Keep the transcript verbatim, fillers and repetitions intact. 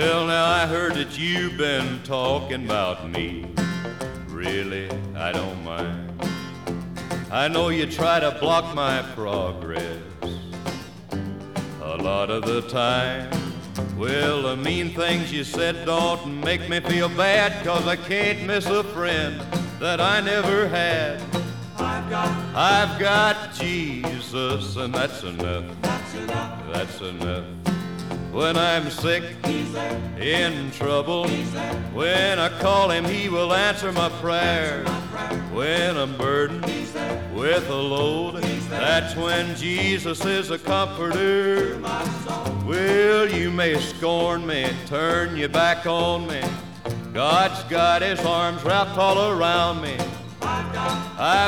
Well, now I heard that you've been talking about me. Really, I don't mind. I know you try to block my progress a lot of the time. Well, the mean things you said don't make me feel bad, 'cause I can't miss a friend that I never had. I've got, I've got Jesus, and that's enough. that's enough. That's enough. When I'm sick, He's there, in trouble, He's there. when I call him, he will answer my prayer. My prayer, When I'm burdened He's there. with a load, that's when Jesus is a comforter. My soul, Well, you may scorn me, turn your back on me. God's got his arms wrapped all around me. I've got, I've